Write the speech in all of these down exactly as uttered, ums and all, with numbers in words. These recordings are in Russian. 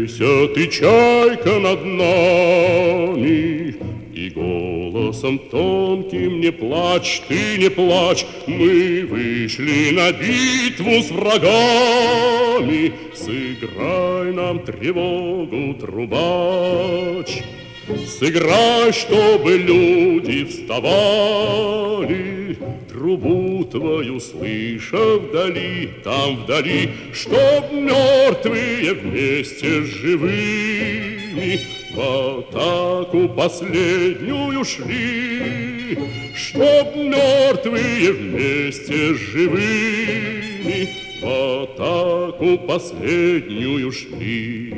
Смейся ты, чайка, над нами, и голосом тонким не плачь, ты не плачь. Мы вышли на битву с врагами, сыграй нам тревогу, трубач. Сыграй, чтобы люди вставали, трубу твою слыша вдали, там вдали, чтоб мертвые вместе с живыми в атаку последнюю шли, чтоб мертвые вместе с живыми в атаку последнюю шли.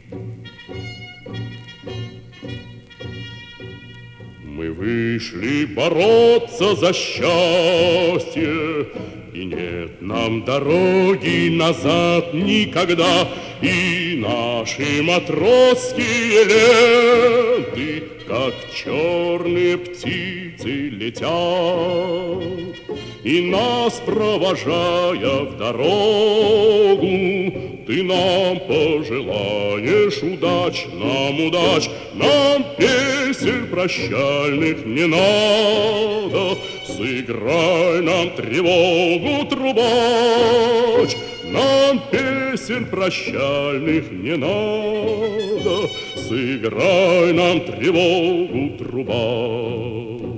Мы вышли бороться за счастье, и нет нам дороги назад никогда. И наши матросские ленты, как черные птицы, летят. И нас, провожая в дорогу, ты нам пожелаешь удач, нам удач, нам песен прощальных не надо. Сыграй нам тревогу, трубач, нам песен прощальных не надо. Сыграй нам тревогу, трубач.